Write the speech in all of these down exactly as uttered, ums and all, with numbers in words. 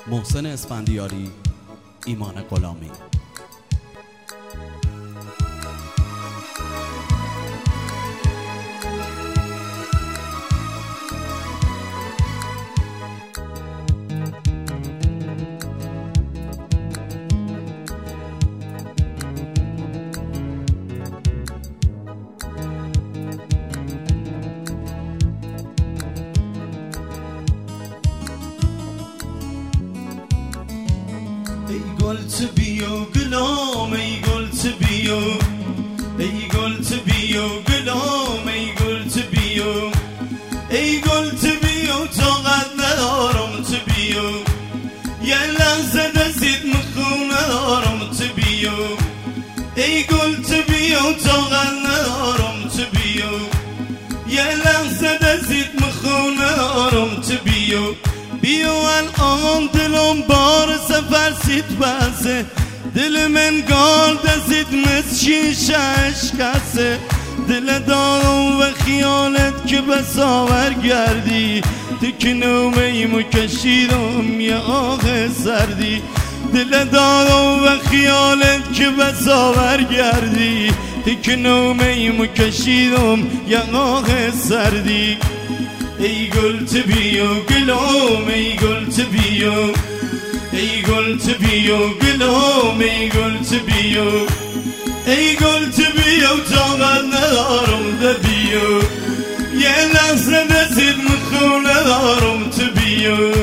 محسن اسفندیاری، ایمان غلامی. ای گل تو بیو گلام، ای گل تو بیو، ای گل تو بیو گلام، ای گل تو بیو، ای گل تو بیو طاقت ندارم تو بیو، یه لحظه دستت میخونه دارم تو بیو، ای گل تو بیو طاقت ندارم تو بیو، یه لحظه دستت میخونه دارم تو بیو. بیو الان دلم بار سفر سیت بسه، دل من گار دستید مثل شیشه اشکسه، دل دارم و خیالت که بساور گردی، تکنومه ایمو کشیدم یه آه سردی، دل دارم و خیالت که بساور گردی، تکنومه ایمو کشیدم یه آه سردی. ای گل تو بیو گلام، ای گل تو بیو، ای گل تو بیو گلام، ای گل تو بیو، ای گل تو بیو طاقت ندارم ده بیو، یه لحظه دستت میخونه دارم تو بیو.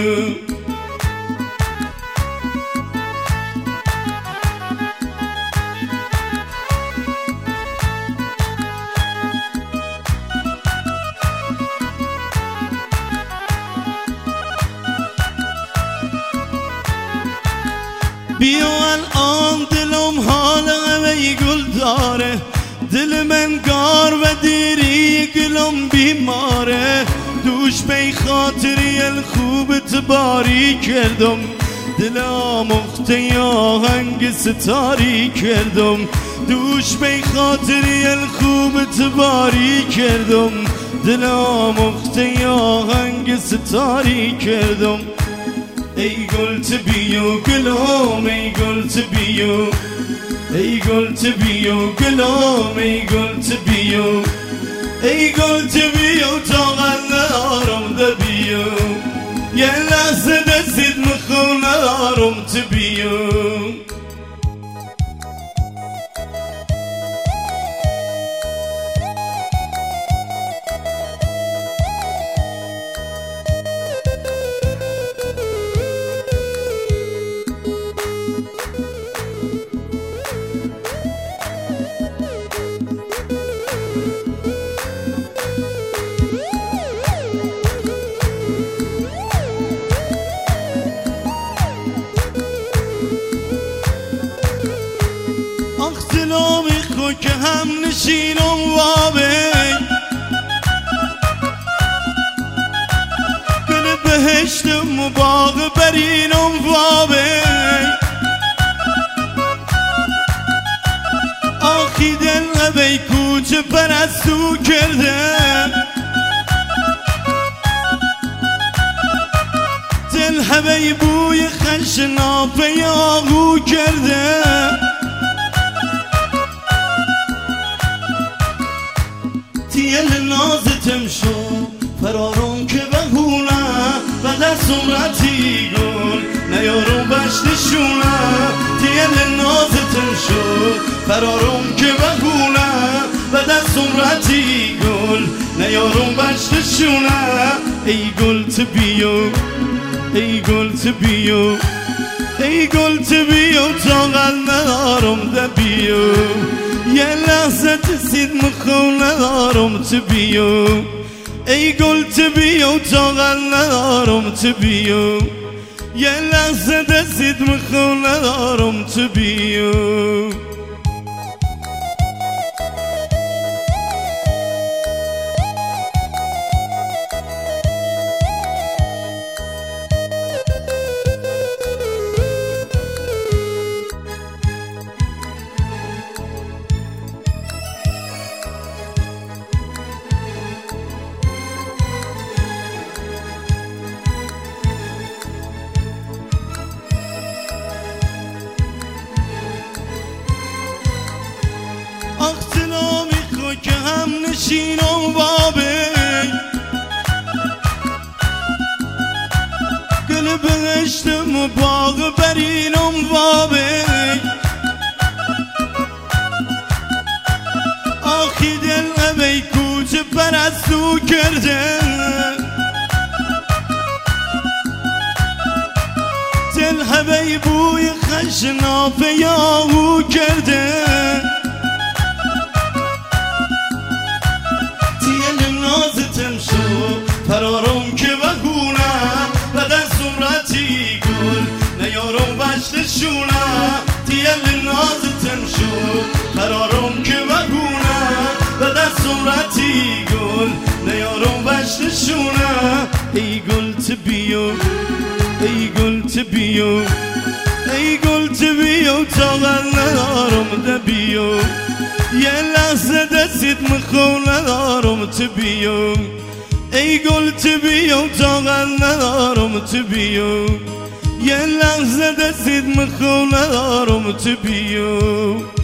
بیو الان دلم حال غمی گل داره، دل من گار و دیری گلم بیماره، دوش بی خاطری الخوبت باری کردم، دل آمخته آهنگ ستاری کردم، دوش بی خاطری الخوبت باری کردم، دل آمخته آهنگ ستاری کردم. ای گل تو بیو گلام، ای گل تو بیو، ای گل تو بیو گلام، ای گل تو بیو، ای گل تو بیو طاقت ندارم ده بیو، یه لحظه دستت میخونه دارم تو بیو. دلامی خو که هم نشینم وابه، گل بهشتم و باغ برینم وابه، آخی دل هبی کوچه پرستو کرده، دل هبی بوی خشناف یاغو کرده، تیل نازتم شو فرارون که بهونه و در سمرتی گل نیارم بشتشونه، تیل نازتم شو فرارون که بهونه و در سمرتی گل نیارم بشتشونه. ای گل تو بیو، ای گل تو بیو، ای گل تو بیو طاقت ندارم ده بیو، یه لحظه دستت میخونه دارم تو بیو، ای گل تو بیو طاقت ندارم تو بیو، یه لحظه دستت میخونه دارم تو بیو. بشینم بابی گل بهشتم باغ برینم بابی آخی دل اوی کوچه پرستو کرده دل هوی بوی خشناف یاهو کرده تیل نازتم شو فرارم که بگونه بدن سمرتی گل نیارم بشتشونه تیل نازتم شو فرارم که بگونه بدن سمرتی گل نیارم بشتشونه ای گل تبیو ای گل تبیو ای گل تبیو طاقت ندارم دبیو یه لحظه دستید میخوام ندارم تبیو ای گل تبیو طاقت ندارم تبیو یه لحظه دستید میخوام ندارم تبیو